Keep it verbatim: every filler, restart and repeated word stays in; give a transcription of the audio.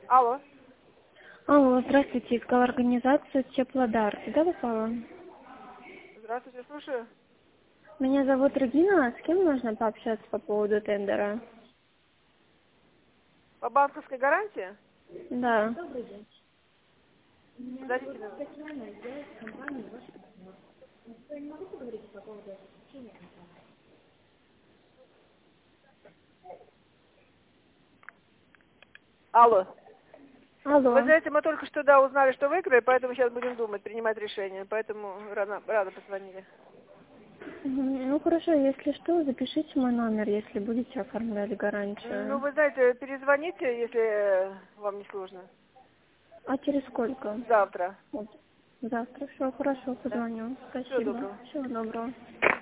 Алло. Алло, здравствуйте, искала организацию Теплодар. Да, Васала? Здравствуйте, слушаю. Меня зовут Регина. С кем можно пообщаться по поводу тендера? По банковской гарантии? Да. Подождите минуту. Алло. Вы Алло. знаете, мы только что да, узнали, что выиграли, поэтому сейчас будем думать, принимать решение. Поэтому рано, рано позвонили. Мгм. Ну хорошо, если что, запишите мой номер, если будете оформлять Ну, гарантию. вы знаете, перезвоните, если э, вам не сложно. А через сколько? Завтра. Вот. Завтра. Все, хорошо, Да. позвоню. Всего Спасибо. доброго. Всего доброго.